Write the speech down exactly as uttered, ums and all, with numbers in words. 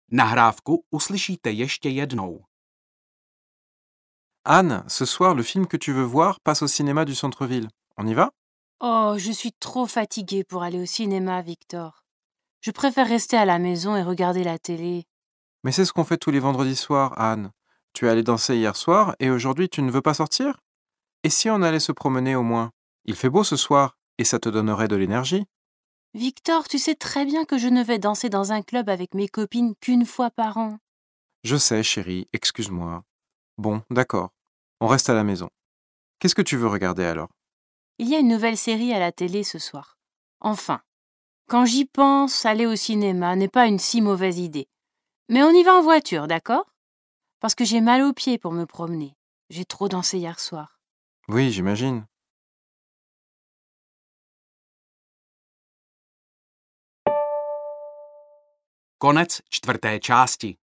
Nahrávku uslyšíte ještě jednou. Anne, ce soir, le film que tu veux voir passe au cinéma du centre-ville. On y va? Oh, je suis trop fatiguée pour aller au cinéma, Victor. Je préfère rester à la maison et regarder la télé. Mais c'est ce qu'on fait tous les vendredis soirs, Anne. Tu es allée danser hier soir et aujourd'hui tu ne veux pas sortir? Et si on allait se promener au moins? Il fait beau ce soir et ça te donnerait de l'énergie. Victor, tu sais très bien que je ne vais danser dans un club avec mes copines qu'une fois par an. Je sais, chérie, excuse-moi. Bon, d'accord. On reste à la maison. Qu'est-ce que tu veux regarder alors? Il y a une nouvelle série à la télé ce soir. Enfin, quand j'y pense, aller au cinéma n'est pas une si mauvaise idée. Mais on y va en voiture, d'accord? Parce que j'ai mal aux pieds pour me promener. J'ai trop dansé hier soir. Oui, j'imagine. Konec čtvrté části.